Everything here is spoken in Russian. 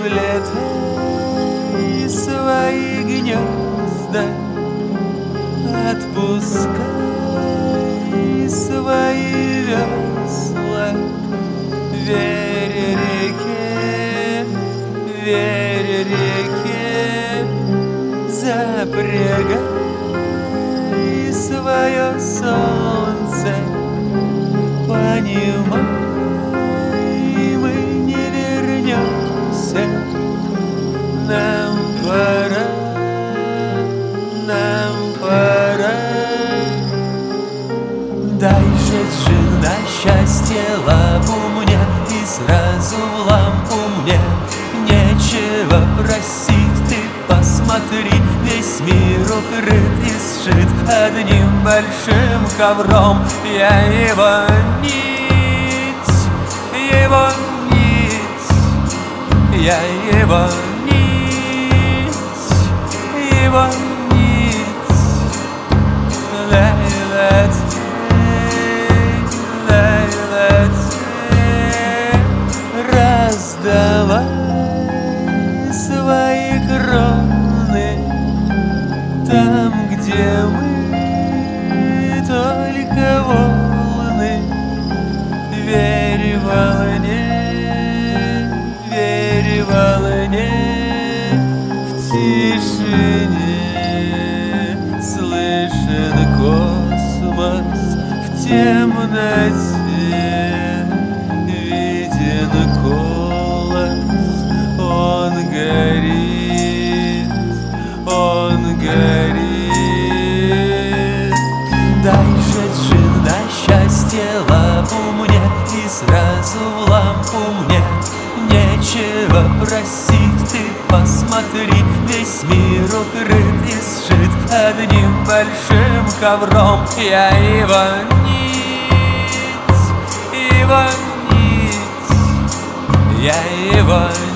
сплетай свои гнезда, отпускай свои весла. Верь реке, запрягай свое солнце. Понимай, мы не вернемся. Нам пора. Дай же на счастье лапу мне, и сразу в лампу мне. Нечего просить, ты посмотри, весь мир укрыт и сшит одним большим ковром. Я его нить, я его нить. Раздавай свои кроны там, где мы только волны. Верь волне, в тишине слышен космос, в темноте виден колос. Он горит. Дай же на счастье лапу мне, и сразу в лампу мне. Нечего просить, ты посмотри, весь мир укрыт и сшит одним большим ковром. Я его нить, я его нить.